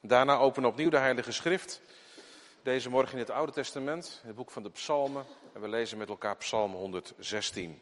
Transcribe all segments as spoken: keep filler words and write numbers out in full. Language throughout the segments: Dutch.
Daarna openen we opnieuw de Heilige Schrift. Deze morgen in het Oude Testament, het boek van de Psalmen. En we lezen met elkaar Psalm honderdzestien.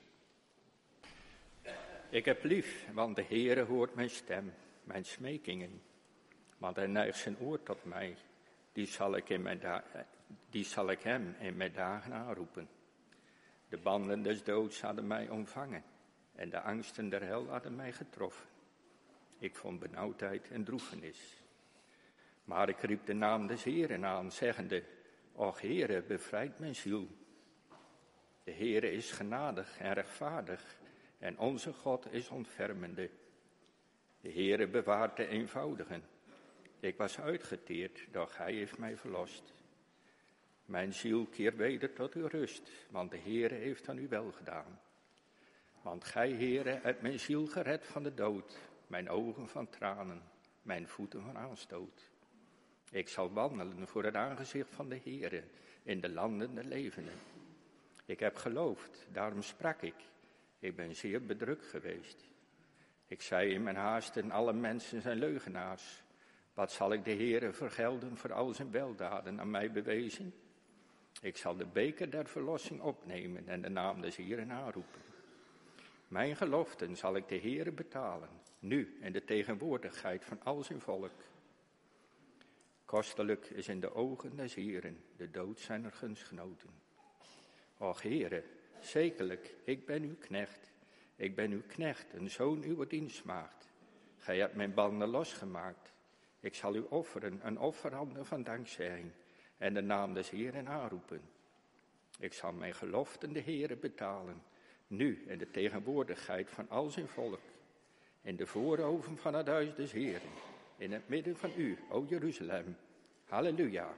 Ik heb lief, want de Heere hoort mijn stem, mijn smekingen. Want hij neigt zijn oor tot mij. Die zal ik, in mijn da- die zal ik hem in mijn dagen aanroepen. De banden des doods hadden mij omvangen. En de angsten der hel hadden mij getroffen. Ik vond benauwdheid en droefenis. Maar ik riep de naam des Heeren aan, zeggende: Och Heere, bevrijd mijn ziel. De Heere is genadig en rechtvaardig, en onze God is ontfermende. De Heere bewaart de eenvoudigen. Ik was uitgeteerd, doch hij heeft mij verlost. Mijn ziel keert weder tot uw rust, want de Heere heeft aan u wel gedaan. Want gij, Heere, hebt mijn ziel gered van de dood, mijn ogen van tranen, mijn voeten van aanstoot. Ik zal wandelen voor het aangezicht van de Heere in de landen der levenden. Ik heb geloofd, daarom sprak ik. Ik ben zeer bedrukt geweest. Ik zei in mijn haasten, alle mensen zijn leugenaars. Wat zal ik de Heere vergelden voor al zijn weldaden aan mij bewezen? Ik zal de beker der verlossing opnemen en de naam des Heeren aanroepen. Mijn geloften zal ik de Heere betalen, nu in de tegenwoordigheid van al zijn volk. Kostelijk is in de ogen des Heeren de dood zijner gunstgenoten. Och Heere, zekerlijk, ik ben uw knecht. Ik ben uw knecht, een zoon uw dienstmaagd. Gij hebt mijn banden losgemaakt. Ik zal u offeren, een offerande van dankzegging, en de naam des Heeren aanroepen. Ik zal mijn geloften de Heere betalen, nu in de tegenwoordigheid van al zijn volk. In de voorhoven van het huis des Heeren, in het midden van u, o Jeruzalem. Halleluja.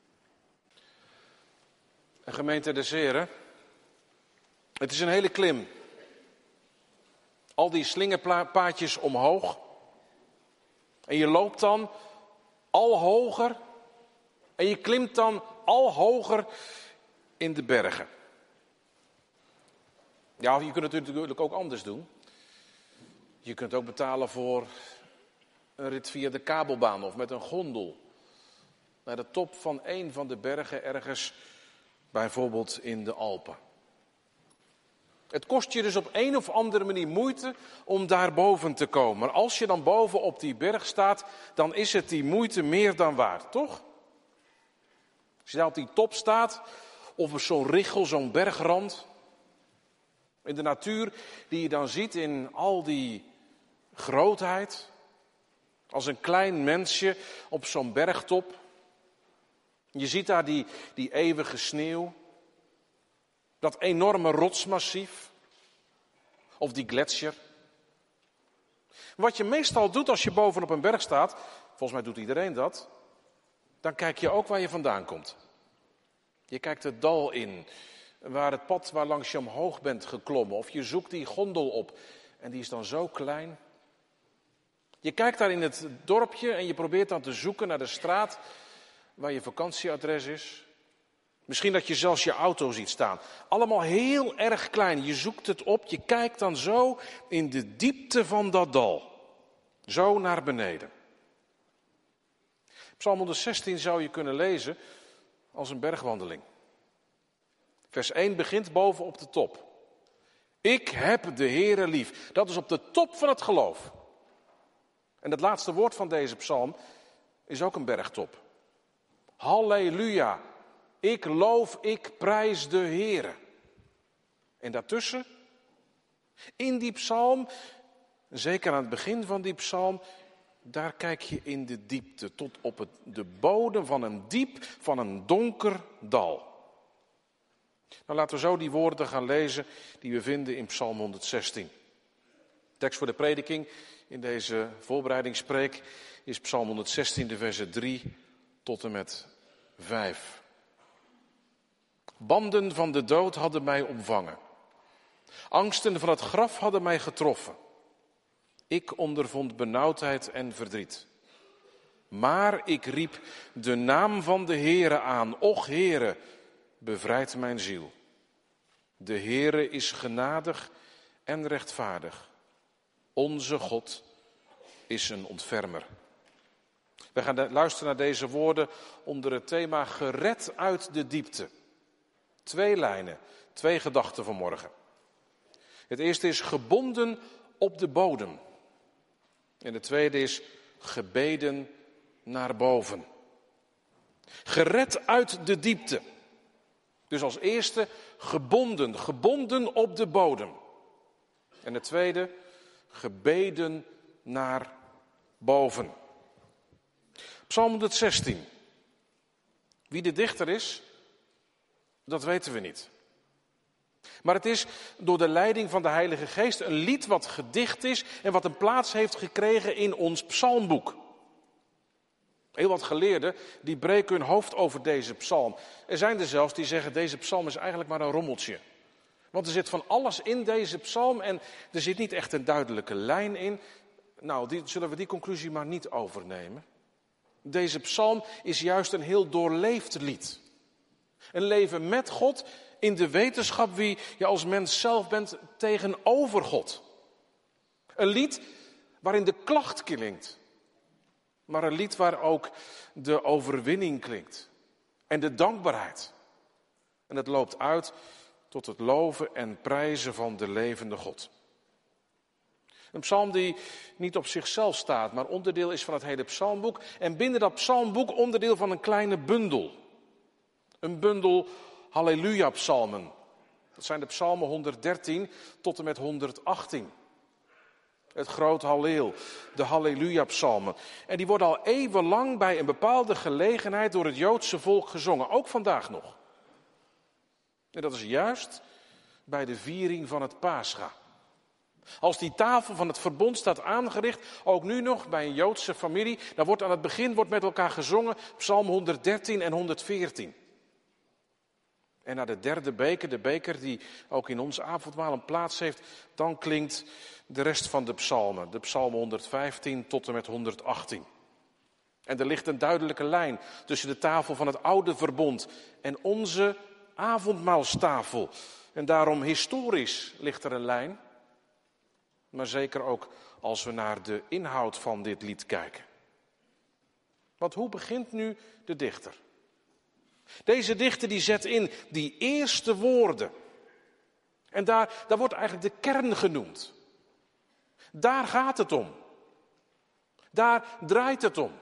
En gemeente des Heren, het is een hele klim. Al die slingerpaadjes omhoog. En je loopt dan al hoger. En je klimt dan al hoger in de bergen. Ja, je kunt het natuurlijk ook anders doen. Je kunt ook betalen voor een rit via de kabelbaan of met een gondel. Naar de top van een van de bergen ergens, bijvoorbeeld in de Alpen. Het kost je dus op een of andere manier moeite om daar boven te komen. Maar als je dan boven op die berg staat, dan is het die moeite meer dan waard, toch? Als je daar op die top staat, of op zo'n richel, zo'n bergrand. In de natuur die je dan ziet in al die grootheid. Als een klein mensje op zo'n bergtop. Je ziet daar die, die eeuwige sneeuw. Dat enorme rotsmassief. Of die gletsjer. Wat je meestal doet als je bovenop een berg staat, volgens mij doet iedereen dat, dan kijk je ook waar je vandaan komt. Je kijkt het dal in, waar het pad waar langs je omhoog bent geklommen. Of je zoekt die gondel op en die is dan zo klein. Je kijkt daar in het dorpje en je probeert dan te zoeken naar de straat waar je vakantieadres is. Misschien dat je zelfs je auto ziet staan. Allemaal heel erg klein. Je zoekt het op, je kijkt dan zo in de diepte van dat dal. Zo naar beneden. Psalm honderdzestien zou je kunnen lezen als een bergwandeling. Vers één begint boven op de top. Ik heb de Heere lief. Dat is op de top van het geloof. En het laatste woord van deze psalm is ook een bergtop. Halleluja. Ik loof, ik prijs de Heere. En daartussen, in die psalm, zeker aan het begin van die psalm, daar kijk je in de diepte, tot op het, de bodem van een diep, van een donker dal. Nou, laten we zo die woorden gaan lezen die we vinden in Psalm honderdzestien. Tekst voor de prediking in deze voorbereidingspreek is Psalm honderdzestien, de versen drie tot en met vijf. Banden van de dood hadden mij omvangen. Angsten van het graf hadden mij getroffen. Ik ondervond benauwdheid en verdriet. Maar ik riep de naam van de Heere aan. Och Heere, bevrijd mijn ziel. De Heere is genadig en rechtvaardig. Onze God is een ontfermer. We gaan luisteren naar deze woorden onder het thema gered uit de diepte. Twee lijnen, twee gedachten vanmorgen. Het eerste is gebonden op de bodem. En het tweede is gebeden naar boven. Gered uit de diepte. Dus als eerste gebonden, gebonden op de bodem. En het tweede, gebeden naar boven. Psalm honderdzestien. Wie de dichter is, dat weten we niet. Maar het is door de leiding van de Heilige Geest een lied wat gedicht is en wat een plaats heeft gekregen in ons psalmboek. Heel wat geleerden die breken hun hoofd over deze psalm. Er zijn er zelfs die zeggen deze psalm is eigenlijk maar een rommeltje. Want er zit van alles in deze psalm en er zit niet echt een duidelijke lijn in. Nou, die, zullen we die conclusie maar niet overnemen. Deze psalm is juist een heel doorleefd lied. Een leven met God in de wetenschap wie je als mens zelf bent tegenover God. Een lied waarin de klacht klinkt. Maar een lied waar ook de overwinning klinkt. En de dankbaarheid. En het loopt uit tot het loven en prijzen van de levende God. Een psalm die niet op zichzelf staat, maar onderdeel is van het hele psalmboek. En binnen dat psalmboek onderdeel van een kleine bundel. Een bundel Halleluja-psalmen. Dat zijn de psalmen honderddertien tot en met honderdachttien. Het groot Halleel, de Halleluja-psalmen. En die worden al eeuwenlang bij een bepaalde gelegenheid door het Joodse volk gezongen. Ook vandaag nog. En dat is juist bij de viering van het Pascha. Als die tafel van het verbond staat aangericht, ook nu nog bij een Joodse familie, dan wordt aan het begin wordt met elkaar gezongen psalm honderddertien en honderdveertien. En na de derde beker, de beker die ook in ons avondmaal een plaats heeft, dan klinkt de rest van de psalmen. De psalmen honderdvijftien tot en met honderdachttien. En er ligt een duidelijke lijn tussen de tafel van het oude verbond en onze avondmaalstafel. En daarom historisch ligt er een lijn. Maar zeker ook als we naar de inhoud van dit lied kijken. Want hoe begint nu de dichter? Deze dichter die zet in die eerste woorden. En daar, daar wordt eigenlijk de kern genoemd. Daar gaat het om. Daar draait het om.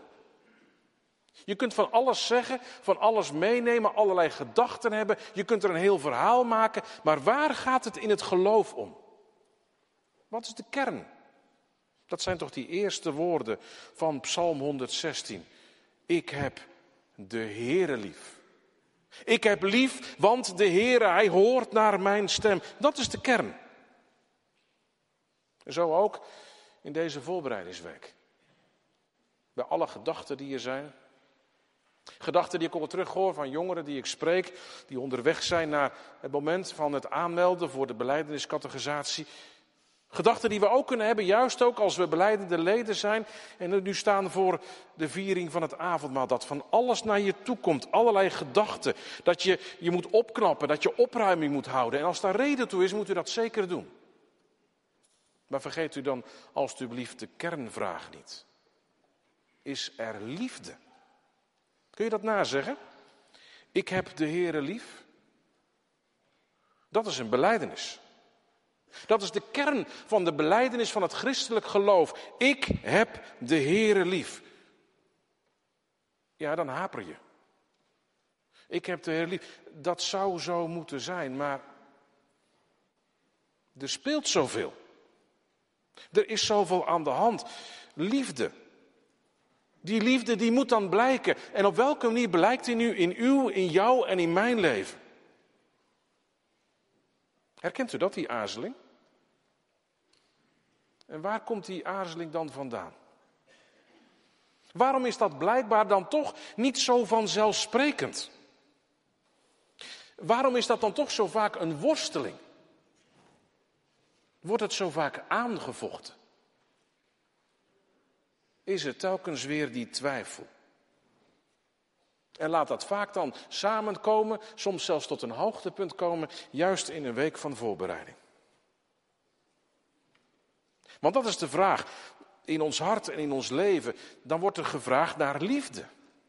Je kunt van alles zeggen, van alles meenemen, allerlei gedachten hebben. Je kunt er een heel verhaal maken. Maar waar gaat het in het geloof om? Wat is de kern? Dat zijn toch die eerste woorden van Psalm honderdzestien. Ik heb de Heere lief. Ik heb lief, want de Heere, hij hoort naar mijn stem. Dat is de kern. Zo ook in deze voorbereidingsweek. Bij alle gedachten die er zijn. Gedachten die ik al terughoor van jongeren die ik spreek, die onderweg zijn naar het moment van het aanmelden voor de belijdeniscategorisatie. Gedachten die we ook kunnen hebben, juist ook als we belijdende leden zijn en nu staan voor de viering van het avondmaal. Dat van alles naar je toe komt, allerlei gedachten. Dat je je moet opknappen, dat je opruiming moet houden. En als daar reden toe is, moet u dat zeker doen. Maar vergeet u dan alstublieft de kernvraag niet. Is er liefde? Kun je dat nazeggen? Ik heb de Heere lief. Dat is een belijdenis. Dat is de kern van de belijdenis van het christelijk geloof. Ik heb de Heere lief. Ja, dan haper je. Ik heb de Heere lief. Dat zou zo moeten zijn, maar er speelt zoveel. Er is zoveel aan de hand. Liefde. Die liefde die moet dan blijken. En op welke manier blijkt die nu in uw, in jou en in mijn leven? Herkent u dat, die aarzeling? En waar komt die aarzeling dan vandaan? Waarom is dat blijkbaar dan toch niet zo vanzelfsprekend? Waarom is dat dan toch zo vaak een worsteling? Wordt het zo vaak aangevochten? Is er telkens weer die twijfel? En laat dat vaak dan samenkomen, soms zelfs tot een hoogtepunt komen, juist in een week van voorbereiding. Want dat is de vraag. in ons hart en in ons leven, dan wordt er gevraagd naar liefde.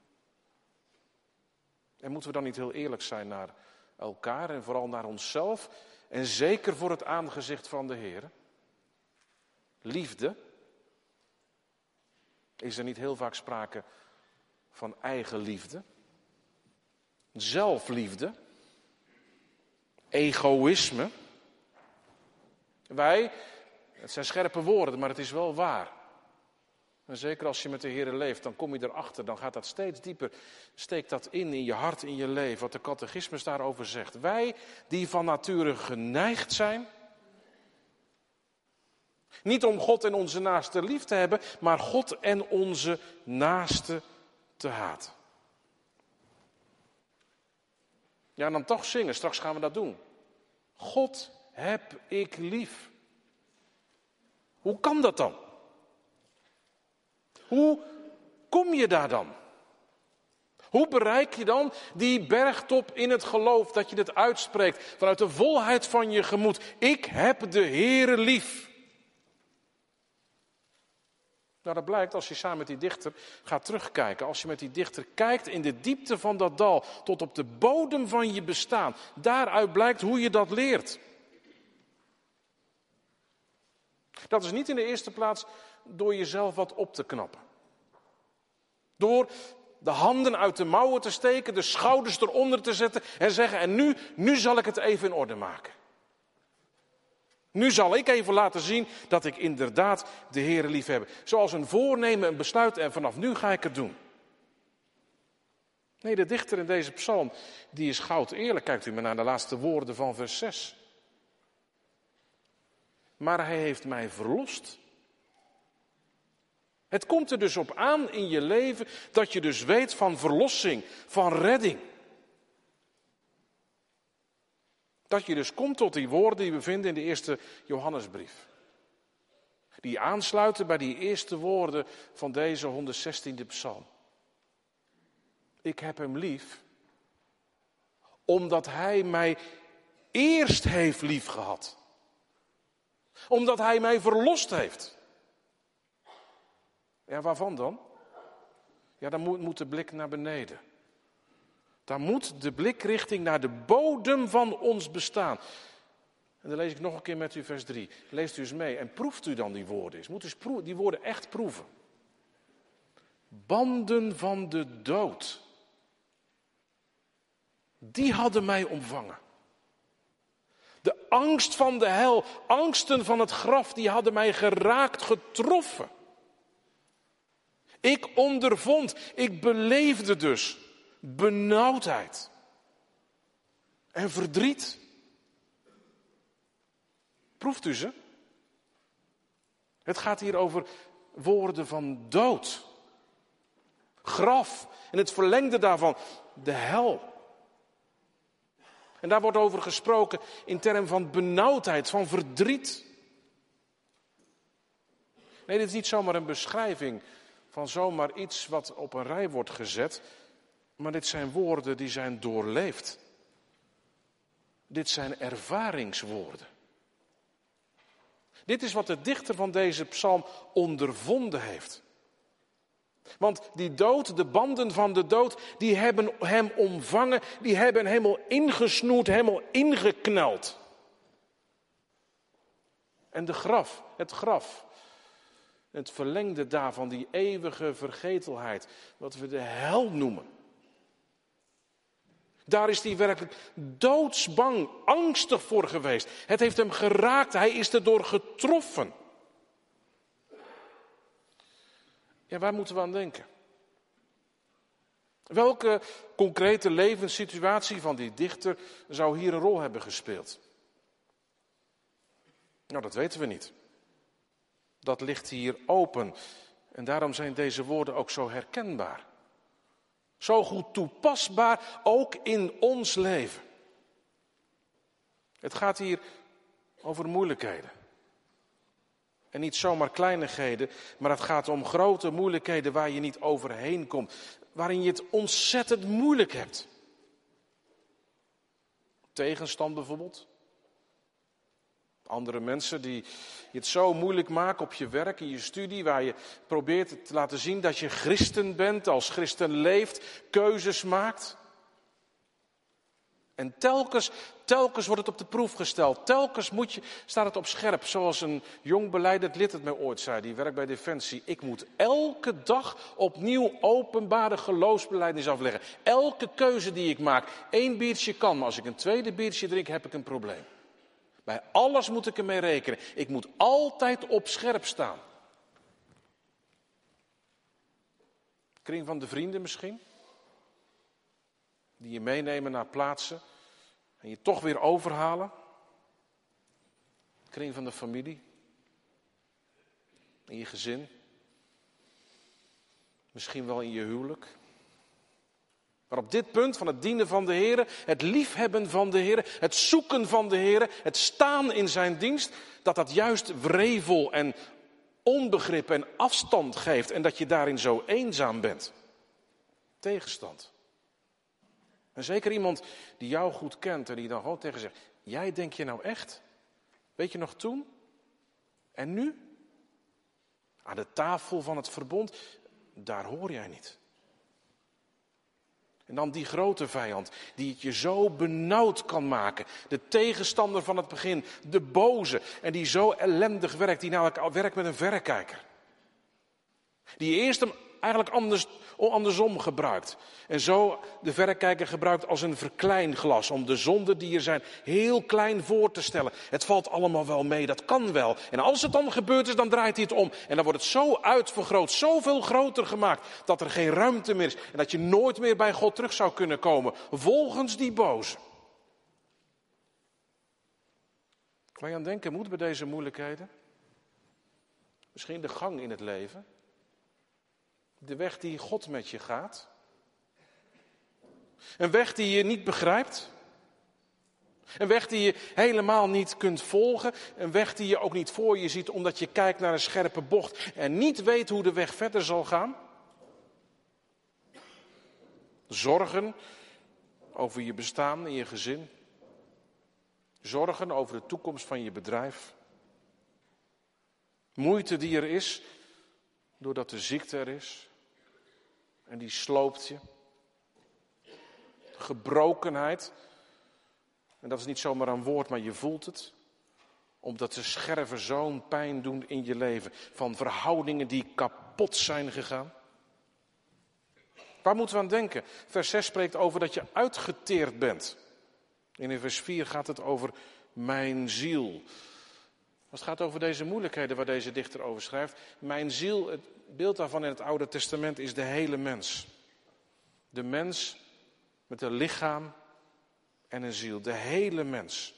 En moeten we dan niet heel eerlijk zijn naar elkaar en vooral naar onszelf en zeker voor het aangezicht van de Heer? Liefde. Is er niet heel vaak sprake van eigenliefde? Zelfliefde? Egoïsme? Wij, het zijn scherpe woorden, maar het is wel waar. En zeker als je met de Heer leeft, dan kom je erachter, dan gaat dat steeds dieper. Steek dat in, in je hart, in je leven, wat de catechismus daarover zegt. Wij die van nature geneigd zijn, niet om God en onze naaste lief te hebben, maar God en onze naaste te haten. Ja, en dan toch zingen, straks gaan we dat doen. God heb ik lief. Hoe kan dat dan? Hoe kom je daar dan? Hoe bereik je dan die bergtop in het geloof, dat je het uitspreekt vanuit de volheid van je gemoed? Ik heb de Heere lief. Nou, dat blijkt als je samen met die dichter gaat terugkijken. Als je met die dichter kijkt in de diepte van dat dal, tot op de bodem van je bestaan. Daaruit blijkt hoe je dat leert. Dat is niet in de eerste plaats door jezelf wat op te knappen. Door de handen uit de mouwen te steken, de schouders eronder te zetten en zeggen, en nu, nu zal ik het even in orde maken. Nu zal ik even laten zien dat ik inderdaad de Heere lief heb. Zoals een voornemen, een besluit en vanaf nu ga ik het doen. Nee, de dichter in deze psalm, die is goud eerlijk. Kijkt u maar naar de laatste woorden van vers zes. Maar hij heeft mij verlost. Het komt er dus op aan in je leven dat je dus weet van verlossing, van redding. Dat je dus komt tot die woorden die we vinden in de eerste Johannesbrief. Die aansluiten bij die eerste woorden van deze honderdzestiende psalm. Ik heb hem lief, omdat hij mij eerst heeft liefgehad. Omdat hij mij verlost heeft. Ja, waarvan dan? Ja, dan moet, moet de blik naar beneden. Dan moet de blik richting naar de bodem van ons bestaan. En dan lees ik nog een keer met u vers drie. Leest u eens mee en proeft u dan die woorden eens. Moet u die woorden echt proeven. Banden van de dood. Die hadden mij omvangen. De angst van de hel, angsten van het graf, die hadden mij geraakt, getroffen. Ik ondervond, ik beleefde dus benauwdheid en verdriet. Proeft u ze? Het gaat hier over woorden van dood, graf en het verlengde daarvan, de hel. En daar wordt over gesproken in termen van benauwdheid, van verdriet. Nee, dit is niet zomaar een beschrijving van zomaar iets wat op een rij wordt gezet. Maar dit zijn woorden die zijn doorleefd. Dit zijn ervaringswoorden. Dit is wat de dichter van deze psalm ondervonden heeft. Want die dood, de banden van de dood, die hebben hem omvangen, die hebben hem helemaal ingesnoerd, helemaal ingekneld. En de graf, het graf, het verlengde daarvan, die eeuwige vergetelheid, wat we de hel noemen. Daar is hij werkelijk doodsbang, angstig voor geweest. Het heeft hem geraakt, hij is erdoor getroffen. Ja, waar moeten we aan denken? Welke concrete levenssituatie van die dichter zou hier een rol hebben gespeeld? Nou, dat weten we niet. Dat ligt hier open. En daarom zijn deze woorden ook zo herkenbaar. Zo goed toepasbaar, ook in ons leven. Het gaat hier over moeilijkheden. En niet zomaar kleinigheden, maar het gaat om grote moeilijkheden waar je niet overheen komt. Waarin je het ontzettend moeilijk hebt. Tegenstand bijvoorbeeld. Andere mensen die je het zo moeilijk maken op je werk, in je studie, waar je probeert te laten zien dat je christen bent, als christen leeft, keuzes maakt. En telkens, telkens wordt het op de proef gesteld. Telkens moet je, staat het op scherp. Zoals een jong belijdend lid het mij ooit zei, die werkt bij Defensie. Ik moet elke dag opnieuw openbare geloofsbelijdenis afleggen. Elke keuze die ik maak. Eén biertje kan, maar als ik een tweede biertje drink, heb ik een probleem. Bij alles moet ik ermee rekenen. Ik moet altijd op scherp staan. Kring van de vrienden misschien. Die je meenemen naar plaatsen en je toch weer overhalen. Kring van de familie. In je gezin. Misschien wel in je huwelijk. Maar op dit punt van het dienen van de Heer, het liefhebben van de Heer, het zoeken van de Heer, het staan in zijn dienst, dat dat juist wrevel en onbegrip en afstand geeft en dat je daarin zo eenzaam bent. Tegenstand. En zeker iemand die jou goed kent en die dan gewoon tegen zegt, jij denk je nou echt? Weet je nog toen? En nu? Aan de tafel van het verbond, daar hoor jij niet. En dan die grote vijand, die het je zo benauwd kan maken. De tegenstander van het begin, de boze. En die zo ellendig werkt, die namelijk werkt met een verrekijker. Die eerst hem eigenlijk anders, andersom gebruikt. En zo de verrekijker gebruikt als een verkleinglas. Om de zonden die er zijn heel klein voor te stellen. Het valt allemaal wel mee, dat kan wel. En als het dan gebeurd is, dan draait hij het om. En dan wordt het zo uitvergroot, zoveel groter gemaakt. Dat er geen ruimte meer is. En dat je nooit meer bij God terug zou kunnen komen. Volgens die boze. Waar je aan denken moet bij deze moeilijkheden. Misschien de gang in het leven. De weg die God met je gaat. Een weg die je niet begrijpt. Een weg die je helemaal niet kunt volgen. Een weg die je ook niet voor je ziet omdat je kijkt naar een scherpe bocht en niet weet hoe de weg verder zal gaan. Zorgen over je bestaan in je gezin. Zorgen over de toekomst van je bedrijf. Moeite die er is doordat de ziekte er is. En die sloopt je. Gebrokenheid. En dat is niet zomaar een woord, maar je voelt het. Omdat de scherven zo'n pijn doen in je leven. Van verhoudingen die kapot zijn gegaan. Waar moeten we aan denken? Vers zes spreekt over dat je uitgeteerd bent. En in vers vier gaat het over mijn ziel. Als het gaat over deze moeilijkheden waar deze dichter over schrijft. Mijn ziel, het beeld daarvan in het Oude Testament is de hele mens. De mens met een lichaam en een ziel. De hele mens.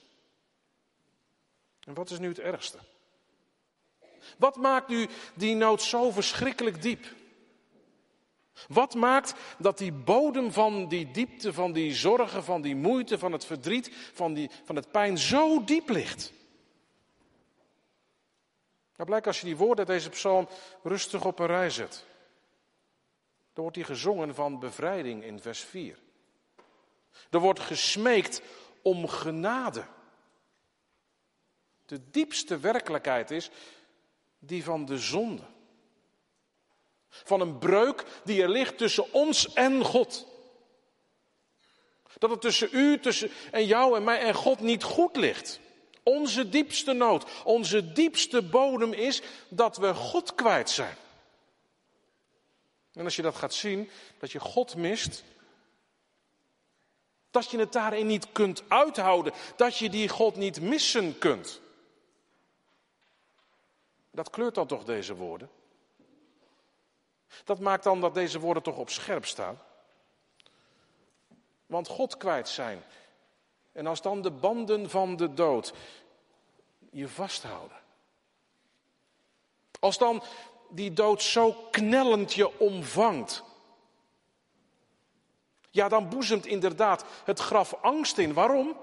En wat is nu het ergste? Wat maakt nu die nood zo verschrikkelijk diep? Wat maakt dat die bodem van die diepte, van die zorgen, van die moeite, van het verdriet, van, die, van het pijn zo diep ligt? Nou blijkt als je die woorden uit deze psalm rustig op een rij zet. Dan wordt die gezongen van bevrijding in vers vier. Er wordt gesmeekt om genade. De diepste werkelijkheid is die van de zonde. Van een breuk die er ligt tussen ons en God. Dat het tussen u tussen, en jou en mij en God niet goed ligt. Onze diepste nood, onze diepste bodem is dat we God kwijt zijn. En als je dat gaat zien, dat je God mist, dat je het daarin niet kunt uithouden, dat je die God niet missen kunt. Dat kleurt dan toch deze woorden? Dat maakt dan dat deze woorden toch op scherp staan. Want God kwijt zijn. En als dan de banden van de dood je vasthouden. Als dan die dood zo knellend je omvangt. Ja, dan boezemt inderdaad het graf angst in. Waarom?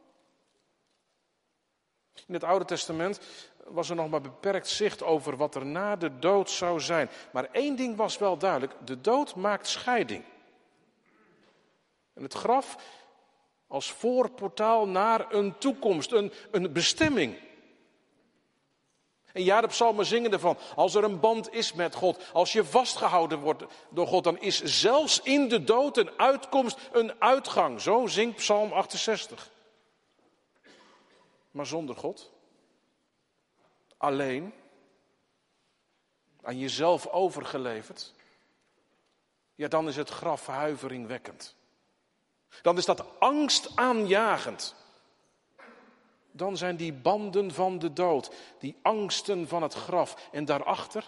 In het Oude Testament was er nog maar beperkt zicht over wat er na de dood zou zijn. Maar één ding was wel duidelijk. De dood maakt scheiding. En het graf als voorportaal naar een toekomst, een, een bestemming. En ja, de psalmen zingen ervan. Als er een band is met God, als je vastgehouden wordt door God, dan is zelfs in de dood een uitkomst, een uitgang. Zo zingt Psalm achtenzestig. Maar zonder God, alleen, aan jezelf overgeleverd, ja, dan is het graf huiveringwekkend. Dan is dat angstaanjagend. Dan zijn die banden van de dood, die angsten van het graf. En daarachter,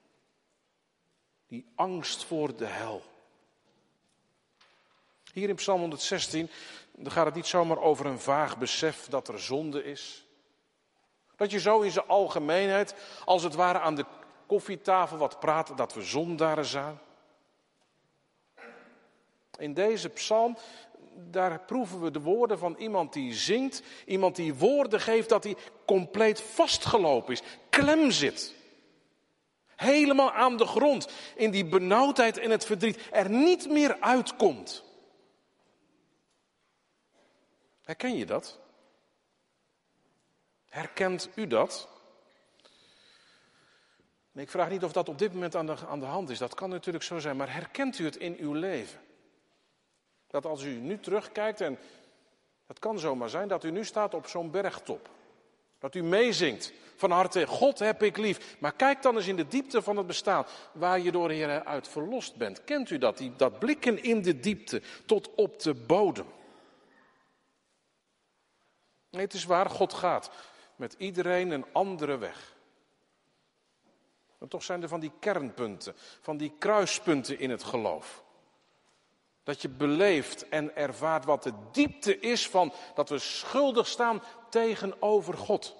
die angst voor de hel. Hier in Psalm honderdzestien, dan gaat het niet zomaar over een vaag besef dat er zonde is. Dat je zo in zijn algemeenheid, als het ware aan de koffietafel wat praat, dat we zondaren zijn. In deze psalm, daar proeven we de woorden van iemand die zingt. Iemand die woorden geeft dat hij compleet vastgelopen is. Klem zit. Helemaal aan de grond. In die benauwdheid en het verdriet. Er niet meer uitkomt. Herken je dat? Herkent u dat? Nee, ik vraag niet of dat op dit moment aan de, aan de hand is. Dat kan natuurlijk zo zijn. Maar herkent u het in uw leven? Dat als u nu terugkijkt, en het kan zomaar zijn dat u nu staat op zo'n bergtop. Dat u meezingt van harte, God heb ik lief. Maar kijk dan eens in de diepte van het bestaan, waar je door Heer uit verlost bent. Kent u dat, die, dat blikken in de diepte, tot op de bodem? Nee, het is waar, God gaat met iedereen een andere weg. Maar toch zijn er van die kernpunten, van die kruispunten in het geloof. Dat je beleeft en ervaart wat de diepte is van dat we schuldig staan tegenover God.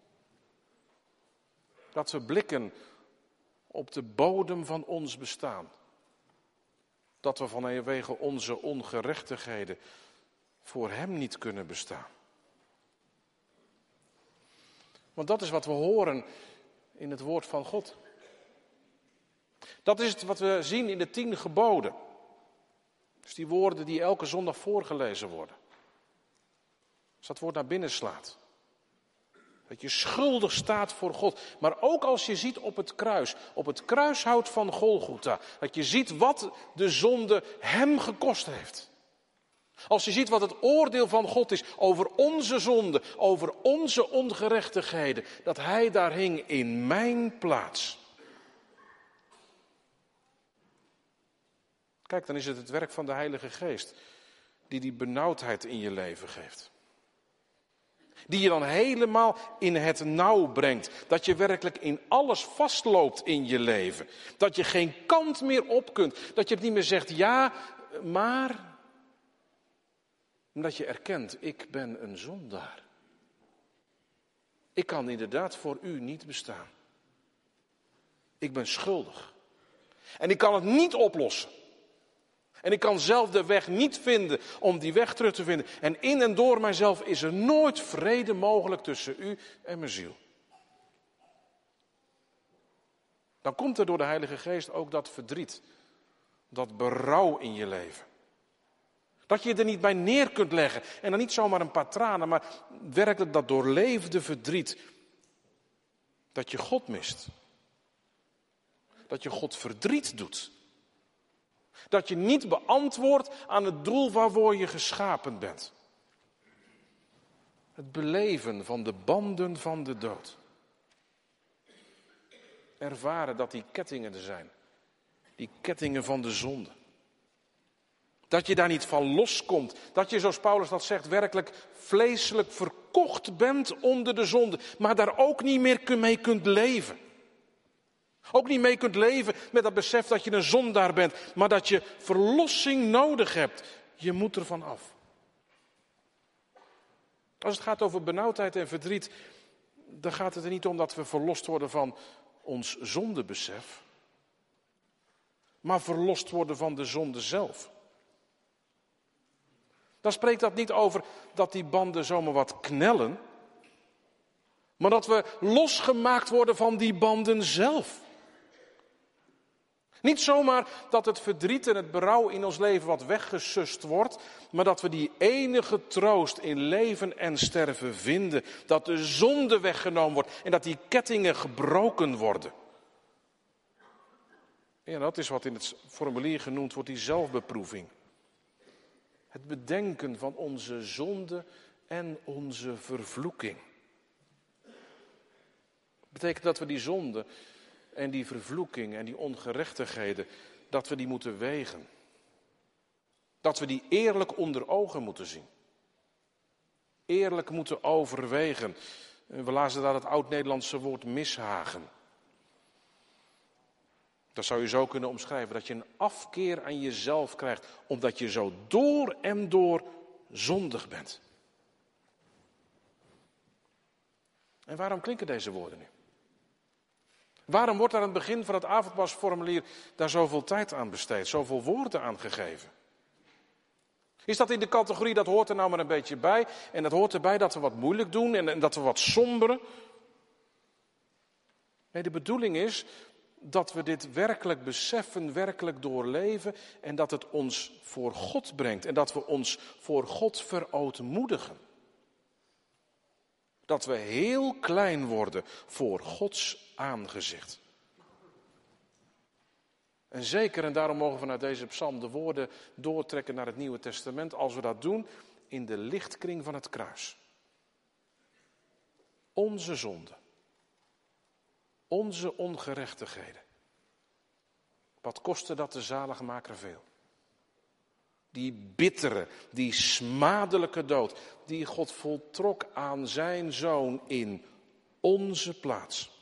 Dat we blikken op de bodem van ons bestaan. Dat we vanwege onze ongerechtigheden voor Hem niet kunnen bestaan. Want dat is wat we horen in het woord van God. Dat is het wat we zien in de tien geboden. Dus die woorden die elke zondag voorgelezen worden. Als dat woord naar binnen slaat. Dat je schuldig staat voor God. Maar ook als je ziet op het kruis. Op het kruishout van Golgotha. Dat je ziet wat de zonde hem gekost heeft. Als je ziet wat het oordeel van God is over onze zonde. Over onze ongerechtigheden. Dat hij daar hing in mijn plaats. Kijk, dan is het het werk van de Heilige Geest die die benauwdheid in je leven geeft. Die je dan helemaal in het nauw brengt. Dat je werkelijk in alles vastloopt in je leven. Dat je geen kant meer op kunt. Dat je het niet meer zegt ja, maar. Omdat je erkent, ik ben een zondaar. Ik kan inderdaad voor u niet bestaan. Ik ben schuldig. En ik kan het niet oplossen. En ik kan zelf de weg niet vinden om die weg terug te vinden. En in en door mijzelf is er nooit vrede mogelijk tussen u en mijn ziel. Dan komt er door de Heilige Geest ook dat verdriet. Dat berouw in je leven. Dat je er niet bij neer kunt leggen. En dan niet zomaar een paar tranen, maar werkelijk dat doorleefde verdriet. Dat je God mist. Dat je God verdriet doet. Dat je niet beantwoordt aan het doel waarvoor je geschapen bent. Het beleven van de banden van de dood. Ervaren dat die kettingen er zijn. Die kettingen van de zonde. Dat je daar niet van loskomt. Dat je, zoals Paulus dat zegt, werkelijk vleeselijk verkocht bent onder de zonde. Maar daar ook niet meer mee kunt leven. Ook niet mee kunt leven met dat besef dat je een zondaar bent. Maar dat je verlossing nodig hebt. Je moet ervan af. Als het gaat over benauwdheid en verdriet. Dan gaat het er niet om dat we verlost worden van ons zondebesef. Maar verlost worden van de zonde zelf. Dan spreekt dat niet over dat die banden zomaar wat knellen. Maar dat we losgemaakt worden van die banden zelf. Niet zomaar dat het verdriet en het berouw in ons leven wat weggesust wordt, maar dat we die enige troost in leven en sterven vinden. Dat de zonde weggenomen wordt en dat die kettingen gebroken worden. Ja, dat is wat in het formulier genoemd wordt die zelfbeproeving. Het bedenken van onze zonde en onze vervloeking. Dat betekent dat we die zonde en die vervloeking en die ongerechtigheden, dat we die moeten wegen. Dat we die eerlijk onder ogen moeten zien. Eerlijk moeten overwegen. We lazen daar het oud-Nederlandse woord mishagen. Dat zou je zo kunnen omschrijven, dat je een afkeer aan jezelf krijgt, omdat je zo door en door zondig bent. En waarom klinken deze woorden nu? Waarom wordt aan het begin van het avondmaalsformulier daar zoveel tijd aan besteed, zoveel woorden aan gegeven? Is dat in de categorie, dat hoort er nou maar een beetje bij, en dat hoort erbij dat we wat moeilijk doen en, en dat we wat somberen? Nee, de bedoeling is dat we dit werkelijk beseffen, werkelijk doorleven en dat het ons voor God brengt en dat we ons voor God verootmoedigen. Dat we heel klein worden voor Gods aangezicht. En zeker, en daarom mogen we naar deze psalm de woorden doortrekken naar het Nieuwe Testament, als we dat doen in de lichtkring van het kruis. Onze zonde. Onze ongerechtigheden. Wat kostte dat de zaligmaker veel? Die bittere, die smadelijke dood, die God voltrok aan zijn zoon in onze plaats.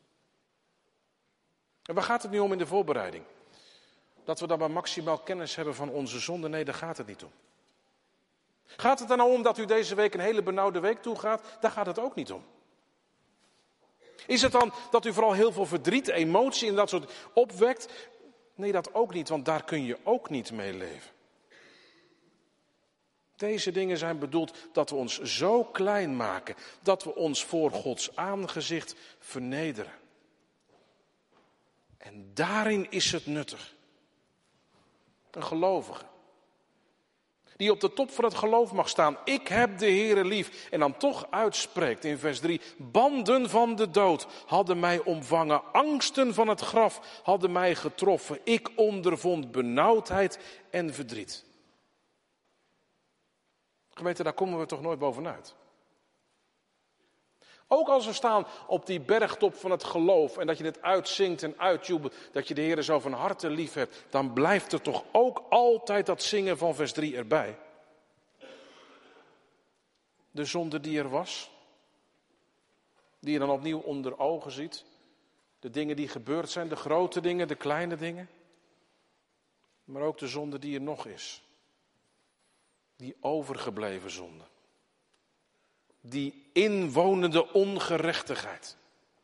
En waar gaat het nu om in de voorbereiding? Dat we dan maar maximaal kennis hebben van onze zonde? Nee, daar gaat het niet om. Gaat het er nou om dat u deze week een hele benauwde week toegaat? Daar gaat het ook niet om. Is het dan dat u vooral heel veel verdriet, emotie en dat soort opwekt? Nee, dat ook niet, want daar kun je ook niet mee leven. Deze dingen zijn bedoeld dat we ons zo klein maken, dat we ons voor Gods aangezicht vernederen. En daarin is het nuttig. Een gelovige, die op de top van het geloof mag staan. Ik heb de Heere lief. En dan toch uitspreekt in vers drie. Banden van de dood hadden mij omvangen. Angsten van het graf hadden mij getroffen. Ik ondervond benauwdheid en verdriet. Gemeente, daar komen we toch nooit bovenuit. Ook als we staan op die bergtop van het geloof en dat je het uitzingt en uitjubelt, dat je de Heere zo van harte lief hebt, dan blijft er toch ook altijd dat zingen van vers drie erbij. De zonde die er was, die je dan opnieuw onder ogen ziet. De dingen die gebeurd zijn, de grote dingen, de kleine dingen. Maar ook de zonde die er nog is. Die overgebleven zonde. Die inwonende ongerechtigheid.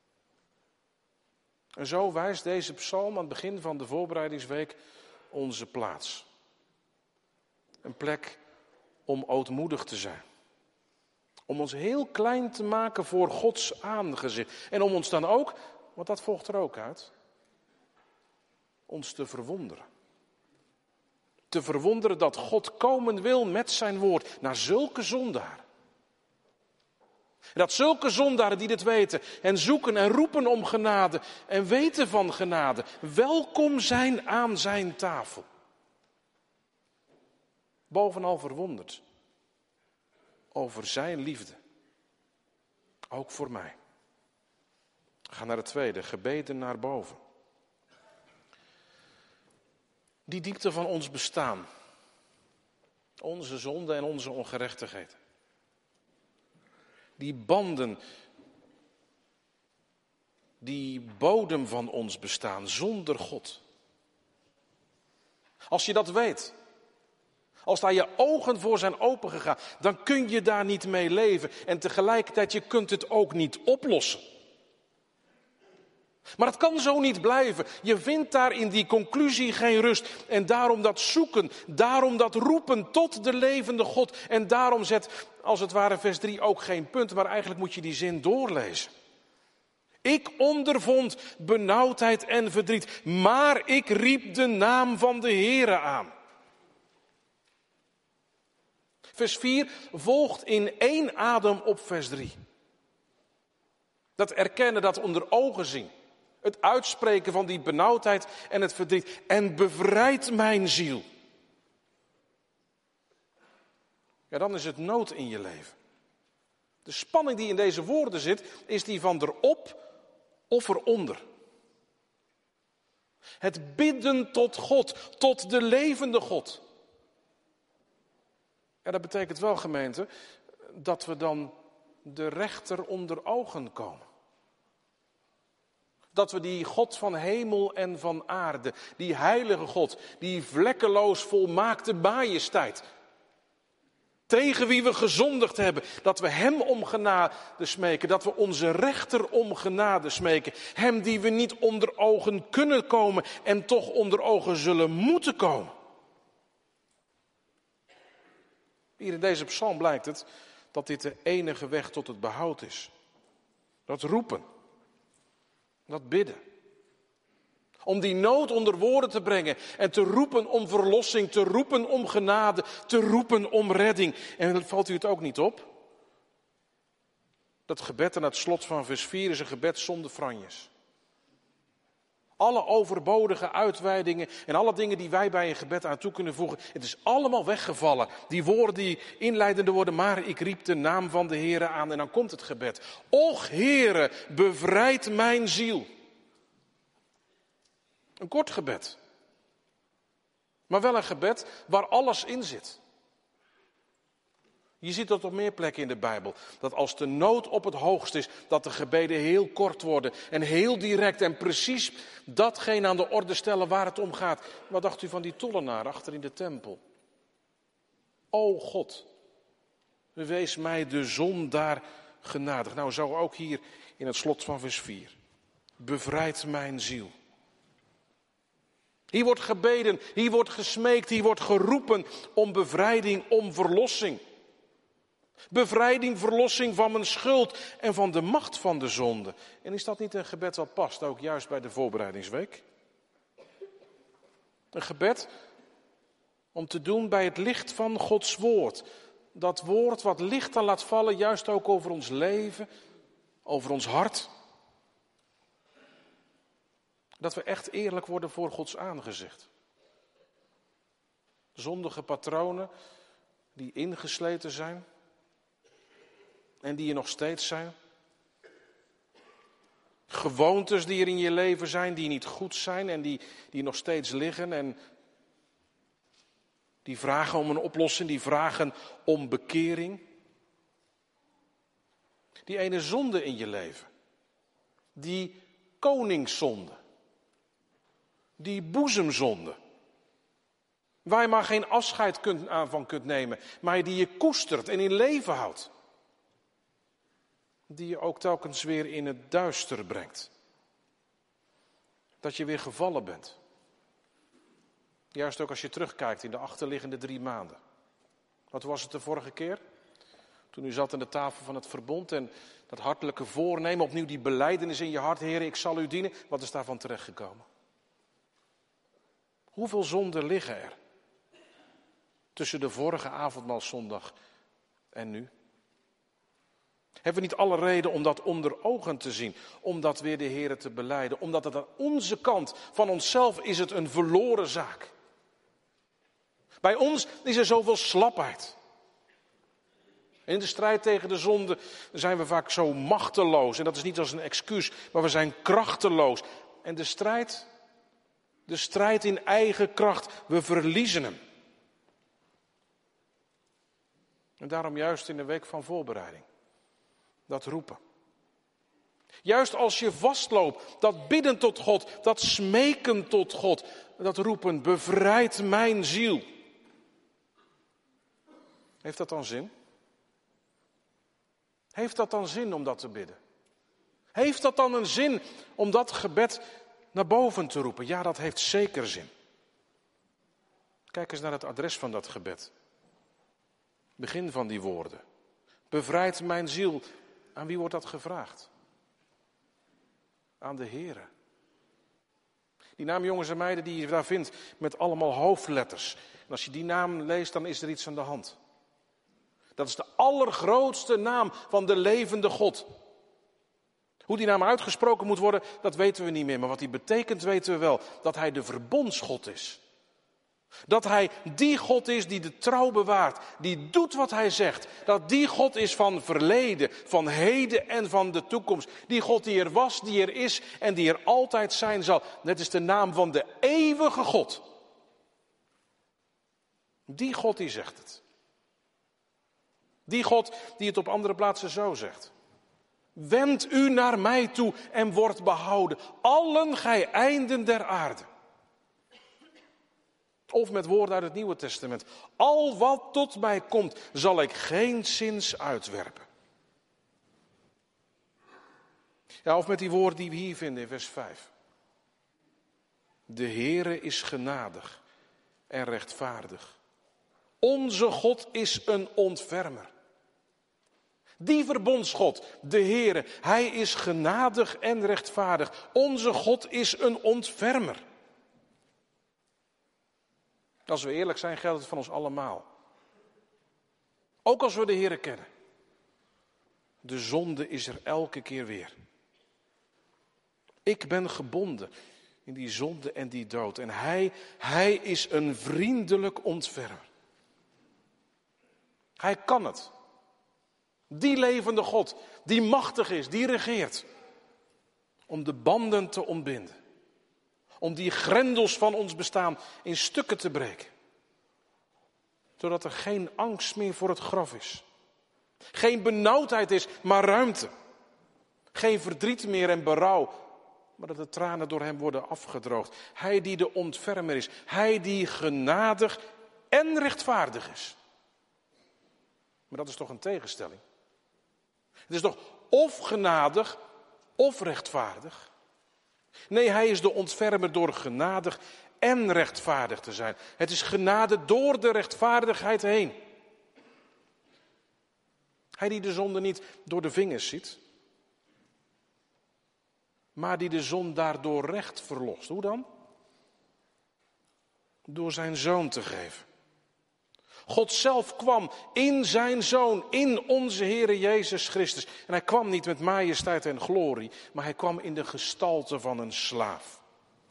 En zo wijst deze psalm aan het begin van de voorbereidingsweek onze plaats. Een plek om ootmoedig te zijn. Om ons heel klein te maken voor Gods aangezicht. En om ons dan ook, want dat volgt er ook uit, ons te verwonderen. Te verwonderen dat God komen wil met zijn woord naar zulke zondaren. En dat zulke zondaren die dit weten en zoeken en roepen om genade en weten van genade, welkom zijn aan zijn tafel. Bovenal verwonderd over zijn liefde. Ook voor mij. Ga naar het tweede, gebeden naar boven. Die diepte van ons bestaan. Onze zonde en onze ongerechtigheid. Die banden, die bodem van ons bestaan zonder God. Als je dat weet, als daar je ogen voor zijn opengegaan, dan kun je daar niet mee leven. En tegelijkertijd, je kunt het ook niet oplossen. Maar het kan zo niet blijven. Je vindt daar in die conclusie geen rust. En daarom dat zoeken, daarom dat roepen tot de levende God. En daarom zet, als het ware, vers drie ook geen punt. Maar eigenlijk moet je die zin doorlezen. Ik ondervond benauwdheid en verdriet, maar ik riep de naam van de Heere aan. Vers vier volgt in één adem op vers drie. Dat erkennen, dat onder ogen zien. Het uitspreken van die benauwdheid en het verdriet. En bevrijdt mijn ziel. Ja, dan is het nood in je leven. De spanning die in deze woorden zit, is die van erop of eronder. Het bidden tot God, tot de levende God. Ja, dat betekent wel, gemeente, dat we dan de rechter onder ogen komen. Dat we die God van hemel en van aarde, die heilige God, die vlekkeloos volmaakte majesteit, tegen wie we gezondigd hebben, dat we hem om genade smeken, dat we onze rechter om genade smeken. Hem die we niet onder ogen kunnen komen en toch onder ogen zullen moeten komen. Hier in deze psalm blijkt het dat dit de enige weg tot het behoud is. Dat roepen, dat bidden. Om die nood onder woorden te brengen en te roepen om verlossing, te roepen om genade, te roepen om redding. En valt u het ook niet op? Dat gebed aan het slot van vers vier is een gebed zonder franjes. Alle overbodige uitweidingen en alle dingen die wij bij een gebed aan toe kunnen voegen, het is allemaal weggevallen. Die woorden, die inleidende woorden, maar ik riep de naam van de Heere aan en dan komt het gebed. Och Heere, bevrijd mijn ziel. Een kort gebed. Maar wel een gebed waar alles in zit. Je ziet dat op meer plekken in de Bijbel. Dat als de nood op het hoogst is, dat de gebeden heel kort worden. En heel direct en precies datgene aan de orde stellen waar het om gaat. Wat dacht u van die tollenaar achter in de tempel? O God, wees mij de zondaar genadig. Nou, zo ook hier in het slot van vers vier. Bevrijd mijn ziel. Hier wordt gebeden, hier wordt gesmeekt, hier wordt geroepen om bevrijding, om verlossing. Bevrijding, verlossing van mijn schuld en van de macht van de zonde. En is dat niet een gebed dat past, ook juist bij de voorbereidingsweek? Een gebed om te doen bij het licht van Gods woord. Dat woord wat licht dan laat vallen, juist ook over ons leven, over ons hart. Dat we echt eerlijk worden voor Gods aangezicht. Zondige patronen die ingesleten zijn. En die er nog steeds zijn. Gewoontes die er in je leven zijn, die niet goed zijn en die, die nog steeds liggen. En die vragen om een oplossing, die vragen om bekering. Die ene zonde in je leven. Die koningszonde. Die boezemzonde. Waar je maar geen afscheid kunt, van kunt nemen, maar die je koestert en in leven houdt. Die je ook telkens weer in het duister brengt. Dat je weer gevallen bent. Juist ook als je terugkijkt in de achterliggende drie maanden. Wat was het de vorige keer? Toen u zat aan de tafel van het verbond en dat hartelijke voornemen, opnieuw die belijdenis in je hart, Heer, ik zal u dienen. Wat is daarvan terechtgekomen? Hoeveel zonden liggen er tussen de vorige avondmaalszondag en nu? Hebben we niet alle reden om dat onder ogen te zien, om dat weer de Heere te belijden, omdat het aan onze kant, van onszelf is het een verloren zaak. Bij ons is er zoveel slapheid. In de strijd tegen de zonde zijn we vaak zo machteloos, en dat is niet als een excuus, maar we zijn krachteloos. En de strijd, de strijd in eigen kracht, we verliezen hem. En daarom juist in de week van voorbereiding. Dat roepen. Juist als je vastloopt, dat bidden tot God, dat smeken tot God, dat roepen, bevrijd mijn ziel. Heeft dat dan zin? Heeft dat dan zin om dat te bidden? Heeft dat dan een zin om dat gebed naar boven te roepen? Ja, dat heeft zeker zin. Kijk eens naar het adres van dat gebed. Begin van die woorden. Bevrijd mijn ziel. Aan wie wordt dat gevraagd? aan de Heere. Die naam, jongens en meiden, die je daar vindt met allemaal hoofdletters. En als je die naam leest, dan is er iets aan de hand. Dat is de allergrootste naam van de levende God. Hoe die naam uitgesproken moet worden, dat weten we niet meer. Maar wat die betekent, weten we wel. Dat hij de verbondsgod is. Dat hij die God is die de trouw bewaart. Die doet wat hij zegt. Dat die God is van verleden, van heden en van de toekomst. Die God die er was, die er is en die er altijd zijn zal. Dat is de naam van de eeuwige God. Die God die zegt het. Die God die het op andere plaatsen zo zegt. Wend u naar mij toe en wordt behouden. Allen gij einden der aarde. Of met woorden uit het Nieuwe Testament. Al wat tot mij komt, zal ik geenszins uitwerpen. Ja, of met die woorden die we hier vinden in vers vijf. De Heere is genadig en rechtvaardig. Onze God is een ontfermer. Die verbondsgod, de Heere, hij is genadig en rechtvaardig. Onze God is een ontfermer. Als we eerlijk zijn, geldt het van ons allemaal. Ook als we de Heere kennen. De zonde is er elke keer weer. Ik ben gebonden in die zonde en die dood. En hij, hij is een vriendelijk ontfermer. Hij kan het. Die levende God, die machtig is, die regeert. Om de banden te ontbinden. Om die grendels van ons bestaan in stukken te breken. Zodat er geen angst meer voor het graf is. Geen benauwdheid is, maar ruimte. Geen verdriet meer en berouw, maar dat de tranen door hem worden afgedroogd. Hij die de ontfermer is. Hij die genadig en rechtvaardig is. Maar dat is toch een tegenstelling? Het is toch of genadig of rechtvaardig? Nee, hij is de ontfermer door genadig en rechtvaardig te zijn. Het is genade door de rechtvaardigheid heen. Hij die de zonde niet door de vingers ziet, maar die de zon daardoor recht verlost. Hoe dan? Door zijn zoon te geven. God zelf kwam in zijn Zoon, in onze Heere Jezus Christus. En hij kwam niet met majesteit en glorie, maar hij kwam in de gestalte van een slaaf.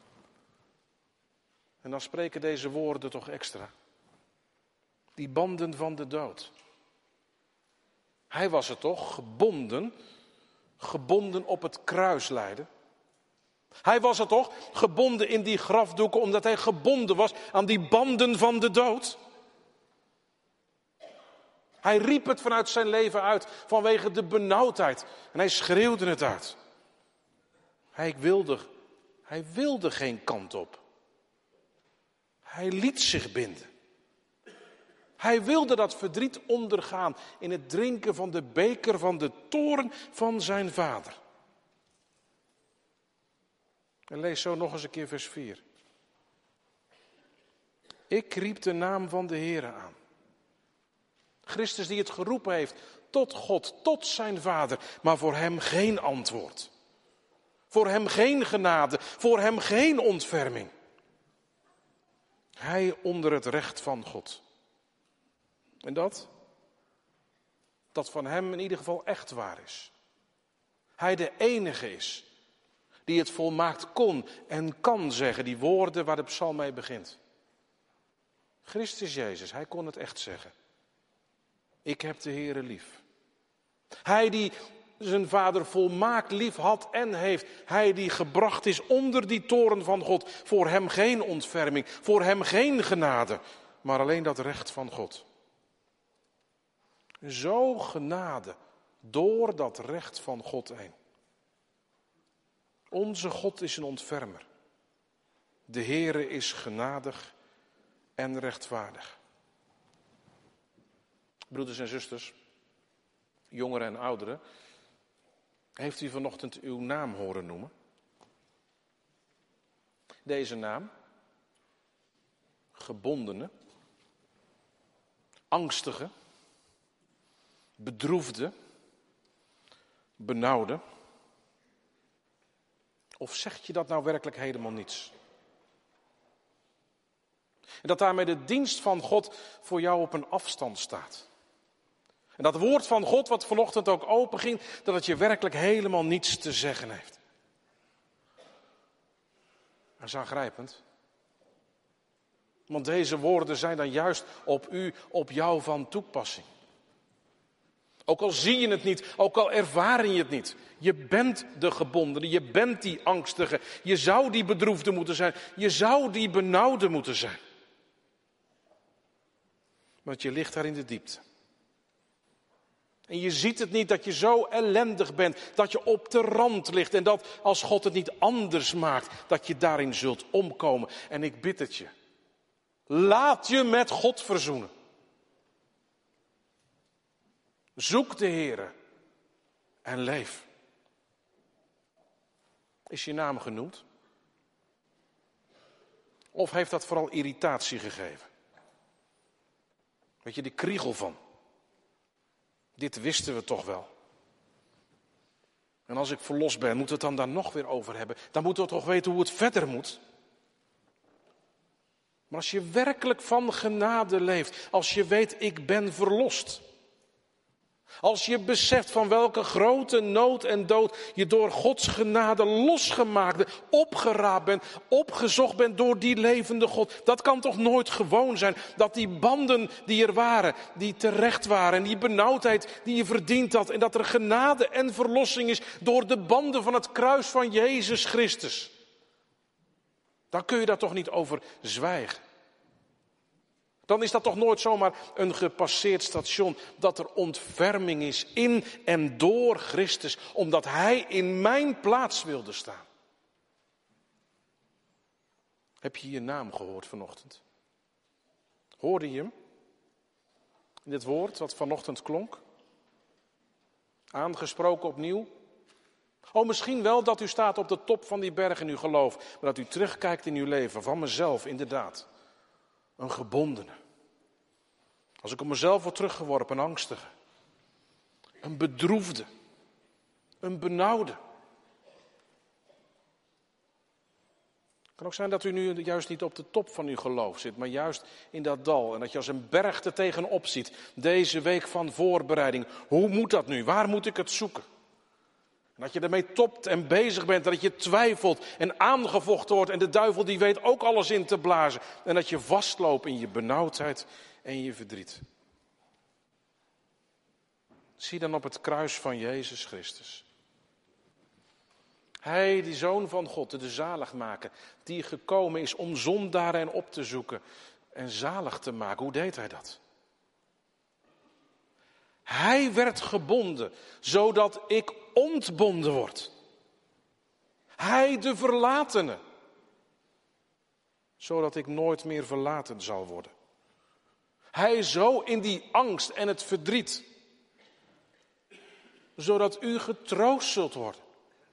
En dan spreken deze woorden toch extra. Die banden van de dood. Hij was het toch, gebonden, gebonden op het kruis lijden. Hij was het toch, gebonden in die grafdoeken, omdat hij gebonden was aan die banden van de dood. Hij riep het vanuit zijn leven uit vanwege de benauwdheid. En hij schreeuwde het uit. Hij wilde, hij wilde geen kant op. Hij liet zich binden. Hij wilde dat verdriet ondergaan in het drinken van de beker van de toorn van zijn vader. En lees zo nog eens een keer vers vier. Ik riep de naam van de Heere aan. Christus die het geroepen heeft tot God, tot zijn Vader, maar voor hem geen antwoord. Voor hem geen genade, voor hem geen ontferming. Hij onder het recht van God. En dat? Dat van hem in ieder geval echt waar is. Hij de enige is die het volmaakt kon en kan zeggen, die woorden waar de psalm mee begint. Christus Jezus, hij kon het echt zeggen. Ik heb de Heere lief. Hij die zijn vader volmaakt lief had en heeft. Hij die gebracht is onder die toren van God. Voor hem geen ontferming, voor hem geen genade, maar alleen dat recht van God. Zo genade door dat recht van God heen. Onze God is een ontfermer. De Heere is genadig en rechtvaardig. Broeders en zusters, jongeren en ouderen, heeft u vanochtend uw naam horen noemen? Deze naam, gebondene, angstige, bedroefde, benauwde. Of zegt je dat nou werkelijk helemaal niets? En dat daarmee de dienst van God voor jou op een afstand staat. En dat woord van God wat vanochtend ook open ging, dat het je werkelijk helemaal niets te zeggen heeft. Dat is aangrijpend. Want deze woorden zijn dan juist op u, op jou van toepassing. Ook al zie je het niet, ook al ervaar je het niet. Je bent de gebondene, je bent die angstige. Je zou die bedroefde moeten zijn, je zou die benauwde moeten zijn. Want je ligt daar in de diepte. En je ziet het niet dat je zo ellendig bent, dat je op de rand ligt. En dat als God het niet anders maakt, dat je daarin zult omkomen. En ik bid het je. Laat je met God verzoenen. Zoek de Heere en leef. Is je naam genoemd? Of heeft dat vooral irritatie gegeven? Weet je, die kriegel van. Dit wisten we toch wel. En als ik verlost ben, moeten we het dan daar nog weer over hebben. Dan moeten we toch weten hoe het verder moet. Maar als je werkelijk van genade leeft, als je weet ik ben verlost. Als je beseft van welke grote nood en dood je door Gods genade losgemaakt, opgeraapt bent, opgezocht bent door die levende God. Dat kan toch nooit gewoon zijn, dat die banden die er waren, die terecht waren en die benauwdheid die je verdiend had. En dat er genade en verlossing is door de banden van het kruis van Jezus Christus. Dan kun je daar toch niet over zwijgen. Dan is dat toch nooit zomaar een gepasseerd station, dat er ontferming is in en door Christus, omdat Hij in mijn plaats wilde staan. Heb je je naam gehoord vanochtend? Hoorde je hem? In dit woord wat vanochtend klonk? Aangesproken opnieuw? Oh, misschien wel dat u staat op de top van die berg in uw geloof, maar dat u terugkijkt in uw leven, van mezelf inderdaad. Een gebondene. Als ik op mezelf word teruggeworpen, een angstige. Een bedroefde. Een benauwde. Het kan ook zijn dat u nu juist niet op de top van uw geloof zit, maar juist in dat dal. En dat je als een berg er tegenop ziet, deze week van voorbereiding. Hoe moet dat nu? Waar moet ik het zoeken? En dat je ermee topt en bezig bent, dat je twijfelt en aangevochten wordt. En de duivel die weet ook alles in te blazen. En dat je vastloopt in je benauwdheid en je verdriet. Zie dan op het kruis van Jezus Christus. Hij, die Zoon van God, de zaligmaker, die gekomen is om zondaren op te zoeken en zalig te maken. Hoe deed hij dat? Hij werd gebonden, zodat ik ontbonden word. Hij de verlatene, zodat ik nooit meer verlaten zal worden. Hij zo in die angst en het verdriet, zodat u getroost zult worden.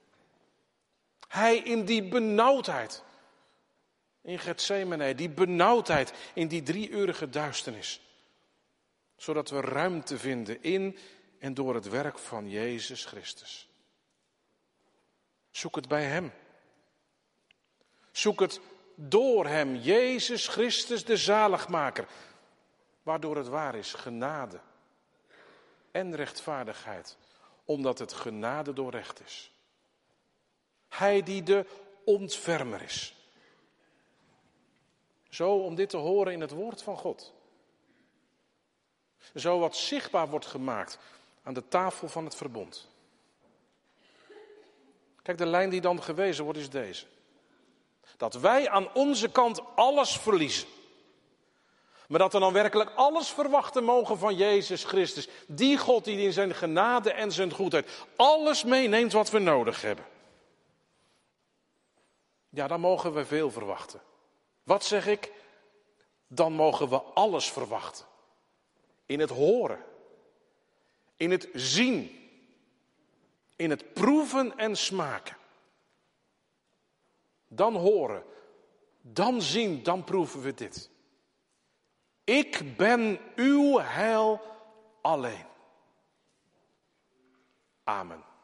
Hij in die benauwdheid, in Getsemane, die benauwdheid in die drieurige duisternis. Zodat we ruimte vinden in en door het werk van Jezus Christus. Zoek het bij Hem. Zoek het door Hem, Jezus Christus de zaligmaker. Waardoor het waar is, genade en rechtvaardigheid. Omdat het genade door recht is. Hij die de ontfermer is. Zo om dit te horen in het woord van God. Zo wat zichtbaar wordt gemaakt aan de tafel van het verbond. Kijk, de lijn die dan gewezen wordt is deze. Dat wij aan onze kant alles verliezen. Maar dat we dan werkelijk alles verwachten mogen van Jezus Christus. Die God die in zijn genade en zijn goedheid alles meeneemt wat we nodig hebben. Ja, dan mogen we veel verwachten. Wat zeg ik? Dan mogen we alles verwachten. In het horen. In het zien. In het proeven en smaken. Dan horen. Dan zien, dan proeven we dit. Ik ben uw heil alleen. Amen.